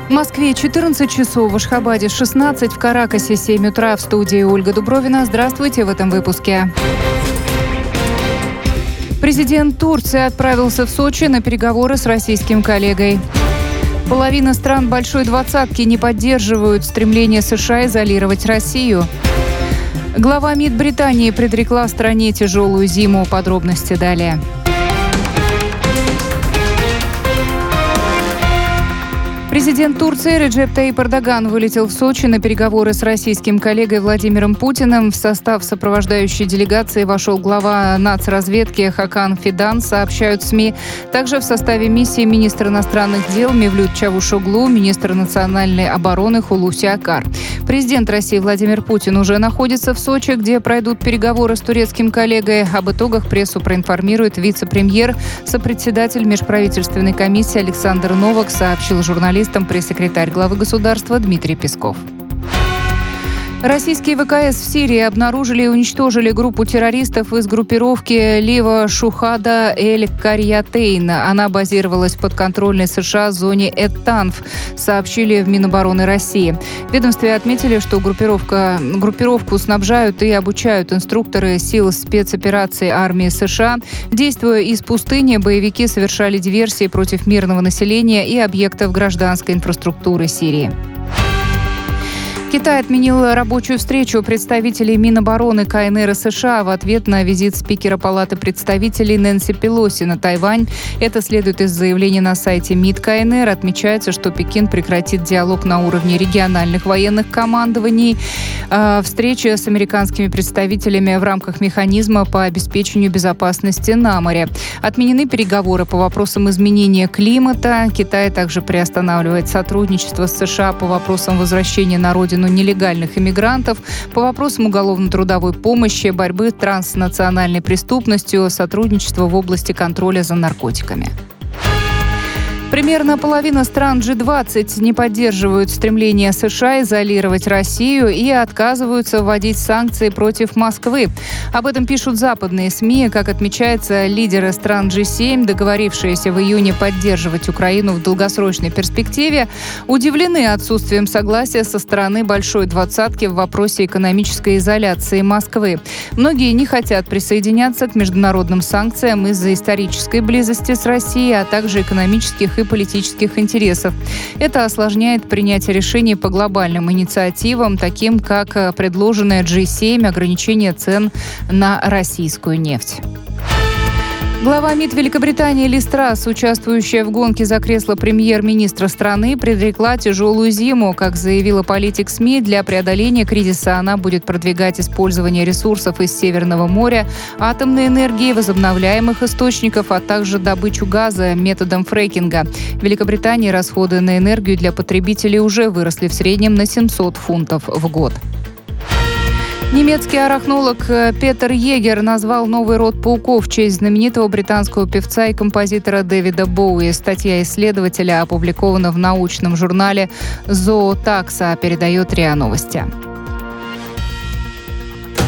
В Москве 14 часов, в Ашхабаде 16, в Каракасе 7 утра. В студии Ольга Дубровина. Здравствуйте в этом выпуске. Президент Турции отправился в Сочи на переговоры с российским коллегой. Половина стран Большой Двадцатки не поддерживают стремление США изолировать Россию. Глава МИД Британии предрекла стране тяжелую зиму. Подробности далее. Президент Турции Реджеп Таyyip Эрдоган вылетел в Сочи на переговоры с российским коллегой Владимиром Путиным. В состав сопровождающей делегации вошел глава нацразведки Хакан Фидан, сообщают СМИ. Также в составе миссии министр иностранных дел Мевлют Чавушоглу, министр национальной обороны Хулуси Акар. Президент России Владимир Путин уже находится в Сочи, где пройдут переговоры с турецким коллегой. Об итогах прессу проинформирует вице-премьер, сопредседатель межправительственной комиссии Александр Новак, сообщил журналистам пресс-секретарь главы государства Дмитрий Песков. Российские ВКС в Сирии обнаружили и уничтожили группу террористов из группировки Лива Шухада Эль-Карьятейн. Она базировалась в подконтрольной США зоне Эт-Танф, сообщили в Минобороны России. В ведомстве отметили, что группировку снабжают и обучают инструкторы сил спецопераций армии США. Действуя из пустыни, боевики совершали диверсии против мирного населения и объектов гражданской инфраструктуры Сирии. Китай отменил рабочую встречу представителей Минобороны КНР и США в ответ на визит спикера Палаты представителей Нэнси Пелоси на Тайвань. Это следует из заявления на сайте МИД КНР. Отмечается, что Пекин прекратит диалог на уровне региональных военных командований. Встреча с американскими представителями в рамках механизма по обеспечению безопасности на море. Отменены переговоры по вопросам изменения климата. Китай также приостанавливает сотрудничество с США по вопросам возвращения на родину нелегальных иммигрантов, по вопросам уголовно-трудовой помощи, борьбы с транснациональной преступностью, сотрудничества в области контроля за наркотиками. Примерно половина стран G20 не поддерживают стремление США изолировать Россию и отказываются вводить санкции против Москвы. Об этом пишут западные СМИ. Как отмечается, лидеры стран G7, договорившиеся в июне поддерживать Украину в долгосрочной перспективе, удивлены отсутствием согласия со стороны Большой Двадцатки в вопросе экономической изоляции Москвы. Многие не хотят присоединяться к международным санкциям из-за исторической близости с Россией, а также экономических и политических интересов. Это осложняет принятие решений по глобальным инициативам, таким как предложенное G7 ограничение цен на российскую нефть. Глава МИД Великобритании Лиз Трасс, участвующая в гонке за кресло премьер-министра страны, предрекла тяжелую зиму. Как заявила политик СМИ, для преодоления кризиса она будет продвигать использование ресурсов из Северного моря, атомной энергии, возобновляемых источников, а также добычу газа методом фрекинга. В Великобритании расходы на энергию для потребителей уже выросли в среднем на 700 фунтов в год. Немецкий арахнолог Петер Йегер назвал новый род пауков в честь знаменитого британского певца и композитора Дэвида Боуи. Статья исследователя опубликована в научном журнале «Зоотакса», передает РИА Новости.